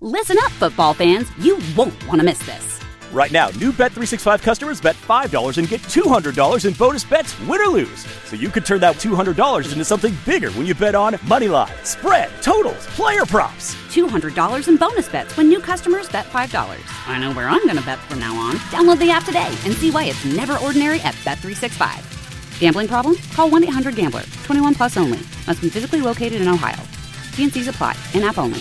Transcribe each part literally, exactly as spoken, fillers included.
Listen up, football fans. You won't want to miss this. Right now, new Bet three sixty-five customers bet five dollars and get two hundred dollars in bonus bets, win or lose. So you could turn that two hundred dollars into something bigger when you bet on money line, spread, totals, player props. two hundred dollars in bonus bets when new customers bet five dollars. I know where I'm going to bet from now on. Download the app today and see why it's never ordinary at Bet three sixty-five. Gambling problem? Call one eight hundred gambler. twenty-one plus only. Must be physically located in Ohio. T and C's apply. In-app only.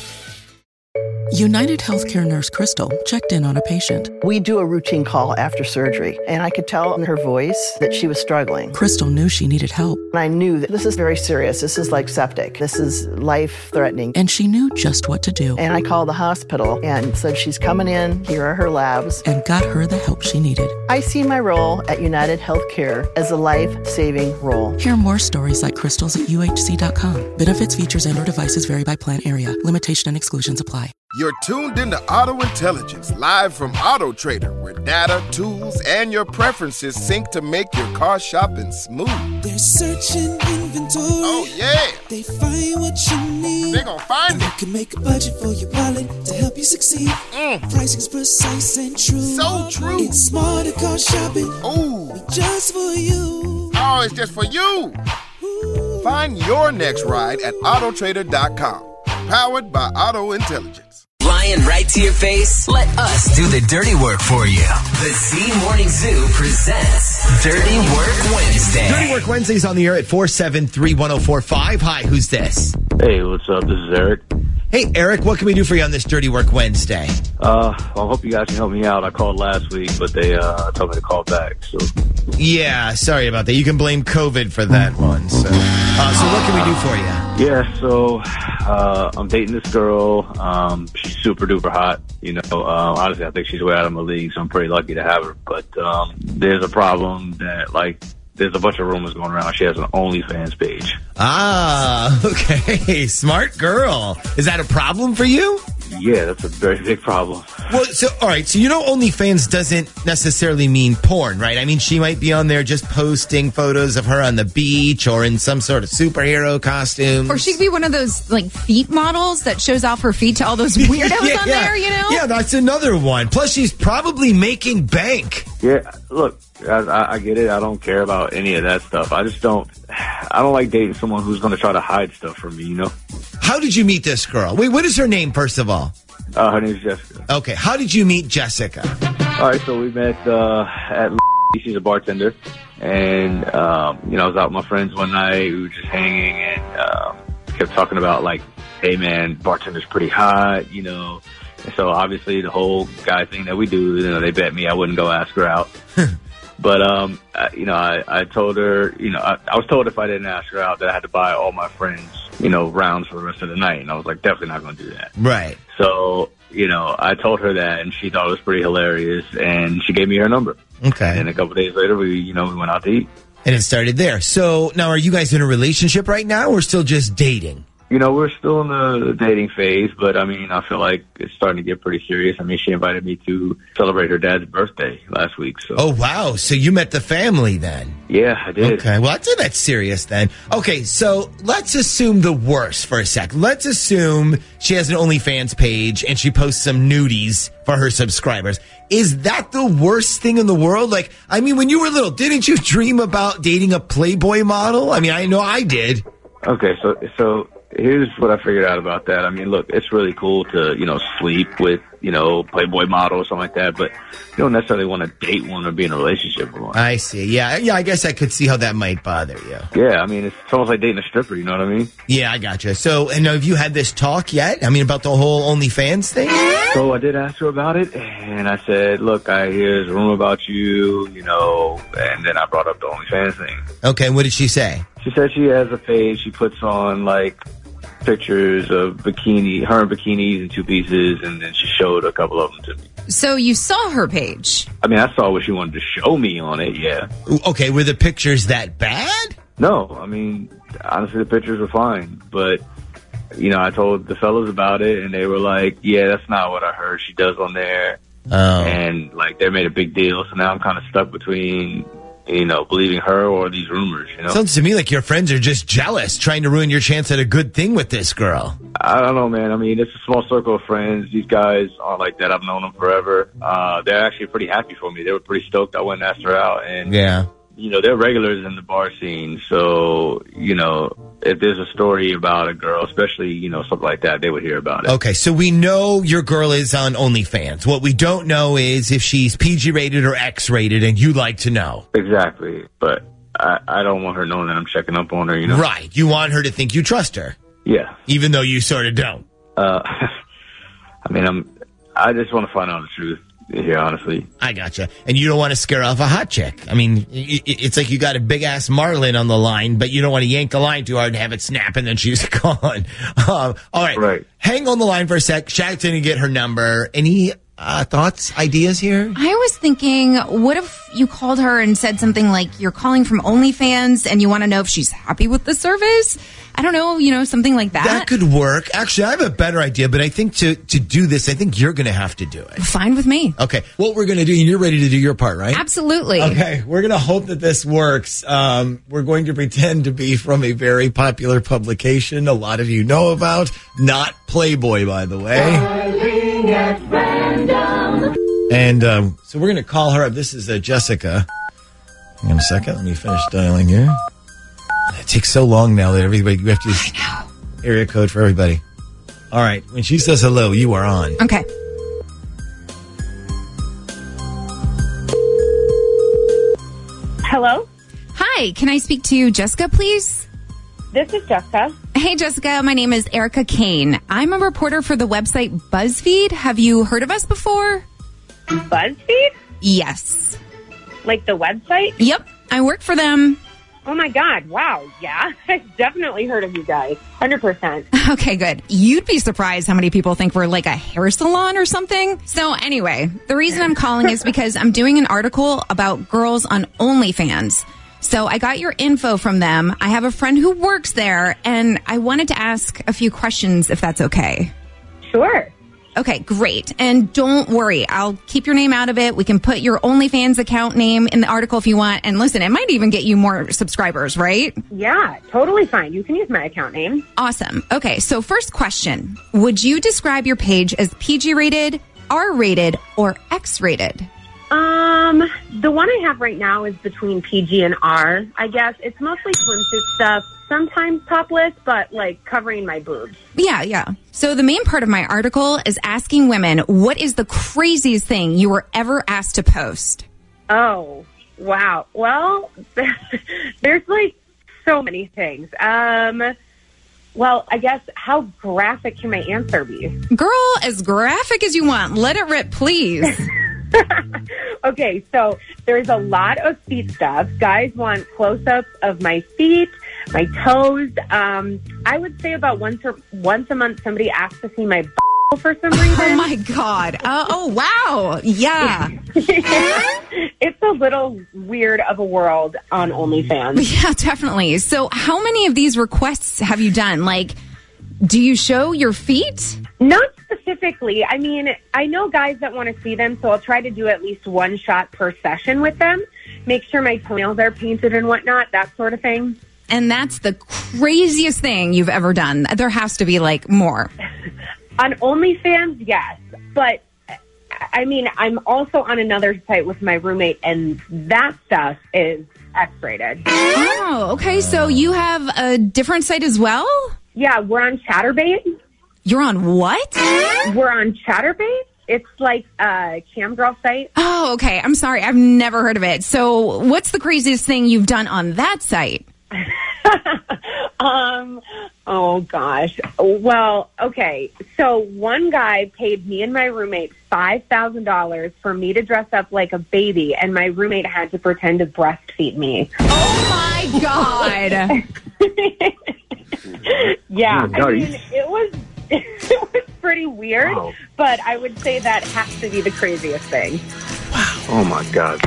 United Healthcare nurse Crystal checked in on a patient. We do a routine call after surgery, and I could tell in her voice that she was struggling. Crystal knew she needed help. And I knew that this is very serious. This is like septic. This is life-threatening. And she knew just what to do. And I called the hospital and said, she's coming in. Here are her labs. And got her the help she needed. I see my role at United Healthcare as a life-saving role. Hear more stories like Crystal's at U H C dot com. Benefits, features, and or devices vary by plan area. Limitation and exclusions apply. You're tuned into Auto Intelligence, live from Auto Trader, where data, tools, and your preferences sync to make your car shopping smooth. They're searching inventory. Oh, yeah. They find what you need. They're gonna find and it. You can make a budget for your wallet to help you succeed. Mm. Pricing's precise and true. So true. It's smarter car shopping. Ooh. Just for you. Oh, it's just for you. Ooh. Find your next ride at Auto Trader dot com. Powered by Auto Intelligence. Lying right to your face? Let us do the dirty work for you. The Z Morning Zoo presents Dirty Work Wednesday. Dirty Work Wednesday's on the air at four seven three, one oh four five. Hi, who's this? Hey, what's up? This is Eric. Hey, Eric, what can we do for you on this Dirty Work Wednesday? Uh, well, I hope you guys can help me out. I called last week, but they uh, told me to call back. So, yeah, sorry about that. You can blame COVID for that one. So, uh, so what can we do for you? Yeah, so uh, I'm dating this girl. Um, she's super duper hot. You know, uh, honestly, I think she's way out of my league, so I'm pretty lucky to have her. But um, there's a problem that, like, there's a bunch of rumors going around. She has an OnlyFans page. Ah, okay. Smart girl. Is that a problem for you? Yeah, that's a very big problem. Well, so, all right. So, you know, OnlyFans doesn't necessarily mean porn, right? I mean, she might be on there just posting photos of her on the beach or in some sort of superhero costume. Or she could be one of those, like, feet models that shows off her feet to all those weirdos yeah, on yeah. there, you know? Yeah, that's another one. Plus, she's probably making bank. Yeah, look, I, I get it. I don't care about any of that stuff. I just don't, I don't like dating someone who's going to try to hide stuff from me, you know? How did you meet this girl? Wait, what is her name, first of all? Uh, her name's Jessica. Okay, how did you meet Jessica? All right, so we met uh, at she's a bartender. And, um, you know, I was out with my friends one night. We were just hanging and um, kept talking about, like, hey, man, bartender's pretty hot, you know. And so, obviously, the whole guy thing that we do, you know, they bet me I wouldn't go ask her out. But, um, I, you know, I, I told her, you know, I, I was told if I didn't ask her out that I had to buy all my friends, you know, rounds for the rest of the night. And I was like, definitely not going to do that. Right. So, you know, I told her that and she thought it was pretty hilarious and she gave me her number. Okay. And a couple days later, we, you know, we went out to eat. And it started there. So now are you guys in a relationship right now or still just dating? You know, we're still in the dating phase, but I mean, I feel like it's starting to get pretty serious. I mean, she invited me to celebrate her dad's birthday last week. So. Oh, wow. So you met the family then? Yeah, I did. Okay. Well, I'd say that's serious then. Okay. So let's assume the worst for a sec. Let's assume she has an OnlyFans page and she posts some nudies for her subscribers. Is that the worst thing in the world? Like, I mean, when you were little, didn't you dream about dating a Playboy model? I mean, I know I did. Okay. So, so. Here's what I figured out about that. I mean, look, it's really cool to, you know, sleep with, you know, Playboy model or something like that, but you don't necessarily want to date one or be in a relationship with one. I see. Yeah, yeah. I guess I could see how that might bother you. Yeah, I mean, it's almost like dating a stripper, you know what I mean? Yeah, I gotcha. So, and have you had this talk yet? I mean, about the whole OnlyFans thing? So I did ask her about it, and I said, look, I hear a rumor about you, you know, and then I brought up the OnlyFans thing. Okay, what did she say? She said she has a page. She puts on, like, pictures of bikini, her in bikinis in two pieces, and then she showed a couple of them to me. So you saw her page? I mean, I saw what she wanted to show me on it, yeah. Okay, were the pictures that bad? No, I mean, honestly, the pictures were fine, but, you know, I told the fellas about it, and they were like, yeah, that's not what I heard she does on there. Oh. And, like, they made a big deal, so now I'm kind of stuck between you know, believing her or these rumors, you know? Sounds to me like your friends are just jealous, trying to ruin your chance at a good thing with this girl. I don't know, man. I mean, it's a small circle of friends. These guys aren't like that. I've known them forever. Uh, they're actually pretty happy for me. They were pretty stoked I went and asked her out. And, yeah. you know, they're regulars in the bar scene. So, you know, if there's a story about a girl, especially, you know, something like that, they would hear about it. Okay, so we know your girl is on OnlyFans. What we don't know is if she's P G rated or X rated, and you'd like to know. Exactly. But I, I don't want her knowing that I'm checking up on her, you know? Right. You want her to think you trust her. Yeah. Even though you sort of don't. Uh, I mean, I'm, I just want to find out the truth. Yeah, honestly. I gotcha. And you don't want to scare off a hot chick. I mean, it's like you got a big-ass marlin on the line, but you don't want to yank the line too hard and have it snap, and then she's gone. Um, all right. Right. Hang on the line for a sec. Shaq's going to get her number. Any uh, thoughts, ideas here? I was thinking, what if you called her and said something like, you're calling from OnlyFans and you want to know if she's happy with the service? I don't know, you know, something like that. That could work. Actually, I have a better idea, but I think to, to do this, I think you're going to have to do it. Fine with me. Okay. What we're going to do, and you're ready to do your part, right? Absolutely. Okay. We're going to hope that this works. Um, we're going to pretend to be from a very popular publication a lot of you know about. Not Playboy, by the way. And um, so we're going to call her up. This is uh, Jessica. Hang on a second. Let me finish dialing here. It takes so long now that everybody, we have to use area code for everybody. All right. When she says hello, you are on. Okay. Hello? Hi. Can I speak to Jessica, please? This is Jessica. Hey, Jessica. My name is Erica Kane. I'm a reporter for the website BuzzFeed. Have you heard of us before? BuzzFeed? Yes. Like the website? Yep. I work for them. Oh, my God. Wow. Yeah. I've definitely heard of you guys. one hundred percent. Okay, good. You'd be surprised how many people think we're like a hair salon or something. So anyway, the reason I'm calling is because I'm doing an article about girls on OnlyFans. So I got your info from them. I have a friend who works there, and I wanted to ask a few questions if that's okay. Sure. Okay, great. And don't worry, I'll keep your name out of it. We can put your OnlyFans account name in the article if you want. And listen, it might even get you more subscribers, right? Yeah, totally fine. You can use my account name. Awesome. Okay, so first question. Would you describe your page as P G rated, R rated, or X rated? Um, the one I have right now is between P G and R, I guess. It's mostly swimsuit stuff, sometimes topless, but like covering my boobs. Yeah, yeah. So the main part of my article is asking women, what is the craziest thing you were ever asked to post? Oh, wow. Well, there's like so many things. Um, well, I guess how graphic can my answer be? Girl, as graphic as you want. Let it rip, please. Okay, so there's a lot of feet stuff. Guys want close-ups of my feet, my toes. Um, I would say about once or once a month somebody asks to see my b- for some reason. Oh, my God. Uh, oh, wow. Yeah. It's a little weird of a world on OnlyFans. Yeah, definitely. So how many of these requests have you done? Like, do you show your feet? Not specifically. I mean, I know guys that want to see them, so I'll try to do at least one shot per session with them. Make sure my toenails are painted and whatnot, that sort of thing. And that's the craziest thing you've ever done. There has to be, like, more. On OnlyFans, yes. But, I mean, I'm also on another site with my roommate, and that stuff is X-rated. Oh, okay. So you have a different site as well? Yeah, we're on Chatterbait. You're on what? We're on Chatterbait. It's like a cam girl site. Oh, okay. I'm sorry. I've never heard of it. So what's the craziest thing you've done on that site? um, oh, gosh. Well, okay. So one guy paid me and my roommate five thousand dollars for me to dress up like a baby, and my roommate had to pretend to breastfeed me. Oh, my God. Yeah. Oh, I mean, it was... it was pretty weird, wow. But I would say that has to be the craziest thing. Wow. Oh, my God.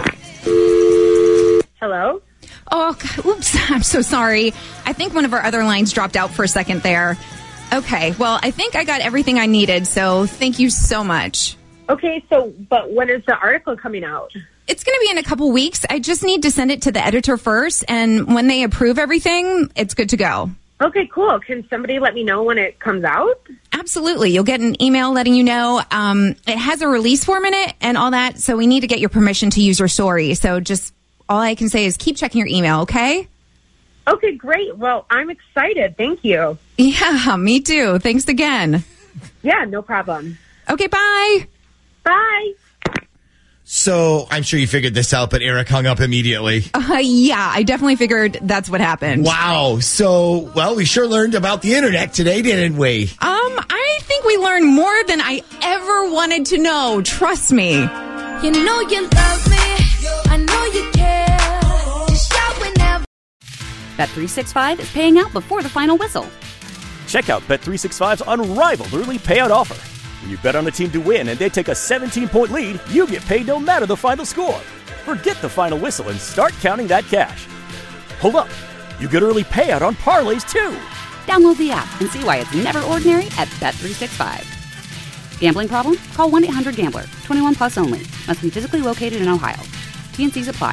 Hello? Oh, God. Oops. I'm so sorry. I think one of our other lines dropped out for a second there. Okay. Well, I think I got everything I needed, so thank you so much. Okay. So, but when is the article coming out? it's going to be in a couple weeks. I just need to send it to the editor first, and when they approve everything, it's good to go. Okay, cool. Can somebody let me know when it comes out? Absolutely. You'll get an email letting you know. Um, it has a release form in it and all that, so we need to get your permission to use your story. So just all I can say is keep checking your email, okay? Okay, great. Well, I'm excited. Thank you. Yeah, me too. Thanks again. Yeah, no problem. Okay, bye. Bye. So I'm sure you figured this out, but Eric hung up immediately. Uh, yeah, I definitely figured that's what happened. Wow. So, well, we sure learned about the internet today, didn't we? Um, I think we learned more than I ever wanted to know. Trust me. You know you love me. I know you care. Just shout whenever. Bet three sixty-five is paying out before the final whistle. Check out Bet three sixty-five's unrivaled early payout offer. When you bet on a team to win and they take a seventeen-point lead, you get paid no matter the final score. Forget the final whistle and start counting that cash. Hold up. You get early payout on parlays, too. Download the app and see why it's never ordinary at Bet three sixty-five. Gambling problem? Call one eight hundred gambler. twenty-one plus only. Must be physically located in Ohio. T N Cs apply.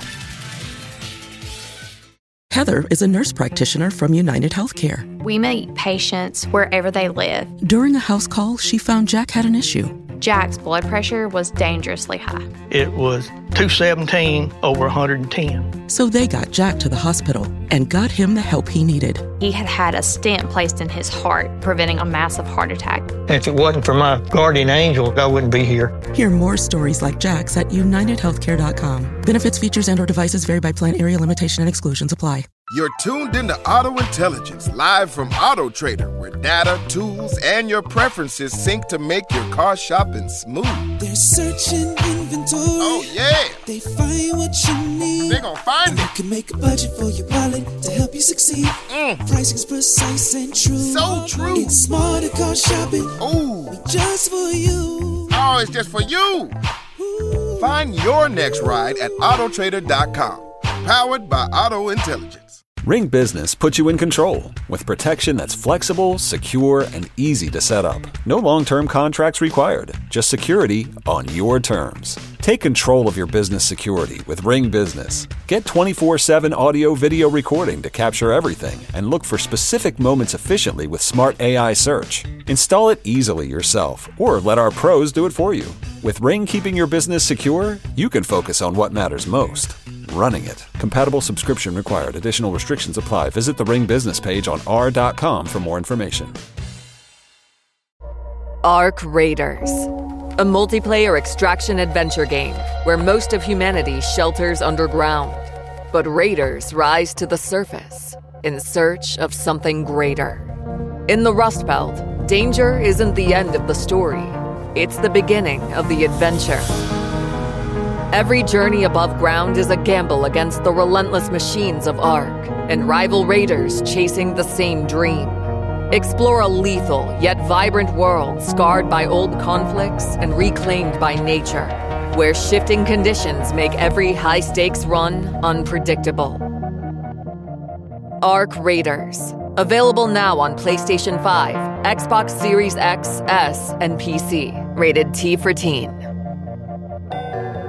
Heather is a nurse practitioner from United Healthcare. We meet patients wherever they live. During a house call, she found Jack had an issue. Jack's blood pressure was dangerously high. It was two seventeen over one hundred ten. So they got Jack to the hospital and got him the help he needed. He had had a stent placed in his heart, preventing a massive heart attack. If it wasn't for my guardian angel, I wouldn't be here. Hear more stories like Jack's at united healthcare dot com. Benefits, features, and or devices vary by plan, area, limitation, and exclusions apply. You're tuned into Auto Intelligence, live from Auto Trader, where data, tools, and your preferences sync to make your car shopping smooth. They're searching inventory. Oh, yeah. They find what you need. They're gonna find and it. You can make a budget for your wallet to help you succeed. Mm. Pricing's precise and true. So true. It's smarter car shopping. Ooh. Just for you. Oh, it's just for you. Ooh. Find your next ride at auto trader dot com. Powered by Auto Intelligence. Ring Business puts you in control with protection that's flexible, secure, and easy to set up. No long-term contracts required, just security on your terms. Take control of your business security with Ring Business. Get twenty-four seven audio video recording to capture everything and look for specific moments efficiently with smart A I search. Install it easily yourself or let our pros do it for you. With Ring keeping your business secure, you can focus on what matters most. Running it. Compatible subscription required. Additional restrictions apply. Visit the Ring business page on r dot com for more information. Ark Raiders, a multiplayer extraction adventure game where most of humanity shelters underground. But raiders rise to the surface in search of something greater. In the Rust Belt, danger isn't the end of the story. It's the beginning of the adventure. Every journey above ground is a gamble against the relentless machines of Ark and rival raiders chasing the same dream. Explore a lethal yet vibrant world scarred by old conflicts and reclaimed by nature, where shifting conditions make every high-stakes run unpredictable. Ark Raiders. Available now on PlayStation five, Xbox Series X, S, and P C. Rated T for Teen.